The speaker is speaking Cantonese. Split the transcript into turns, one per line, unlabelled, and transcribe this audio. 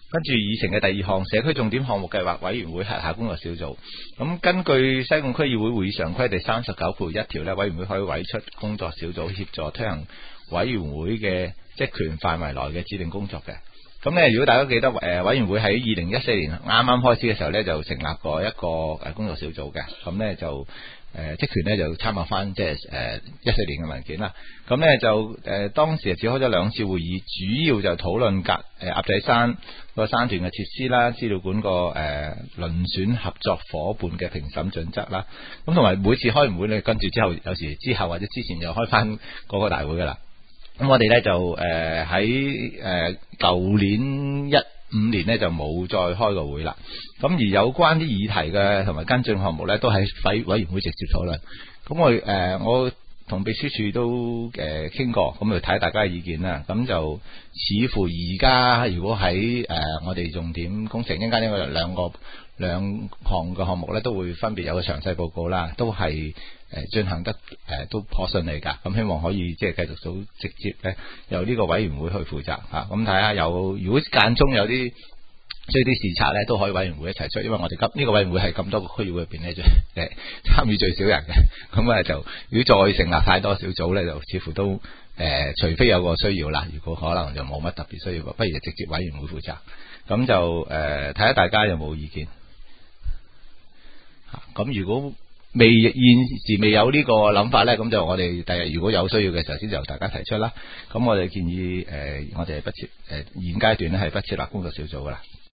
跟住議程嘅第二項社區重點項目計劃委員會轄下工作小組。咁根據西貢區議會會議常規第39條1條咧，委員會可以委出工作小組協助推行委員會嘅職權範圍內嘅指定工作嘅。咁咧，如果大家記得委員會喺2014年啱啱開始嘅時候咧，就成立過一個工作小組嘅。咁咧就職權咧就參考翻即係14年嘅文件啦。咁咧就當時只開咗2次會議，主要就討論鴨仔山個山段嘅設施啦，資料館個遴選合作伙伴嘅評審準則啦。咁同埋每次開完會咧，跟住之後有時之後或者之前就開翻嗰個大會噶啦。咁我哋咧就喺舊年15年咧就冇再開過會啦。咁而有關啲議題嘅同埋跟進項目咧，都喺委員會直接討論。咁我同秘書處都傾過，咁就睇下大家嘅意見啦。咁就似乎而家如果喺我哋重點工程，應該應該有兩項嘅項目咧，都會分別有個詳細報告啦，都係進行得都頗順利㗎。咁希望可以即係繼續到直接咧由呢個委員會去負責嚇。咁睇下如果間中有啲需要啲視察咧，都可以委員會一齊出，因為我哋呢個委員會係咁多個區議會入邊咧，參與最少人嘅。咁就如果再成立太多小組咧，就似乎都除非有個需要啦，如果可能就冇乜特別需要，不如直接委員會負責。咁就睇下大家有冇意見。咁如果現時未有呢個諗法咧，咁就我哋第日如果有需要嘅時候，先由大家提出啦。咁我哋建議我哋現階段咧係不設立工作小組噶啦。